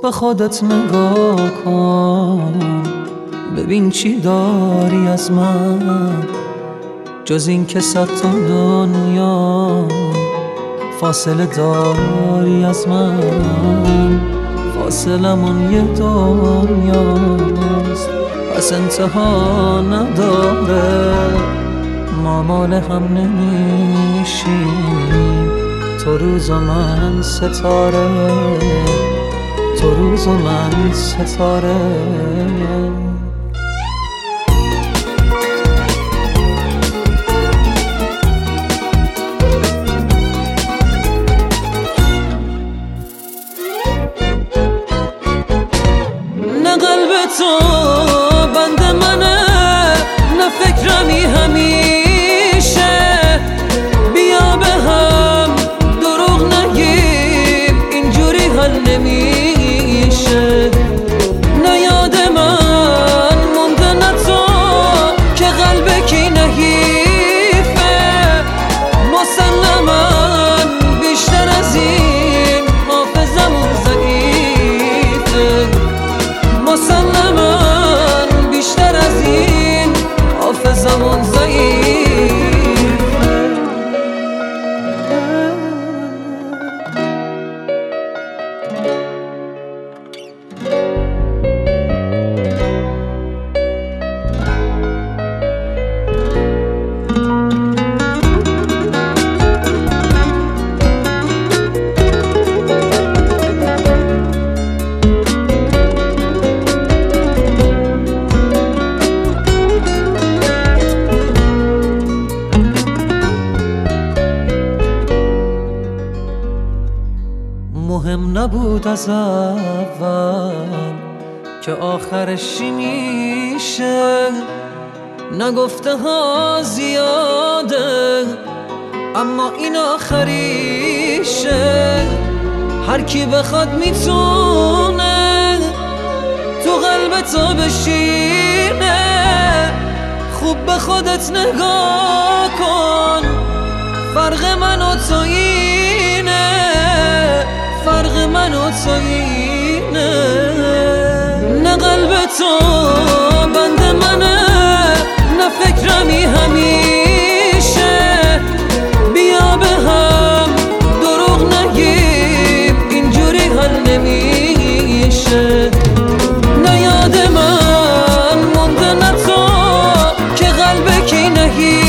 به خودت نگاه کن، ببین چی داری از من جز این که صد تا دنیا فاصله داری از من. فاصلمون یه دنیاست پس انتها نداره، ما مال هم نمیشیم، تو روز و من ستاره، تو روز و من ستاره. نه قلب تو بند منه، نه فکرمی همیشه، بیا به هم دروغ نگیم اینجوری حل نمیشه. نه یاد من مونده نه تو که قلب کی نحیفه، مسلما بیشتر از این حافظمون ضعیفه، مسلما بیشتر از این حافظمون ضعیفه. مهم نبود از اول که آخرش چی میشه، نگفته ها زیاده اما این آخریشه. هر کی بخواد میتونه تو قلب تو بشینه، خوب به خودت نگاه کن، فرق من و تو اینه، فرق من و تو اینه. نه قلب تو بند منه، نه فکرمی همیشه، بیا به هم دروغ نگیم اینجوری حل نمیشه. نه یاد من مونده نه تو که قلب کی نگی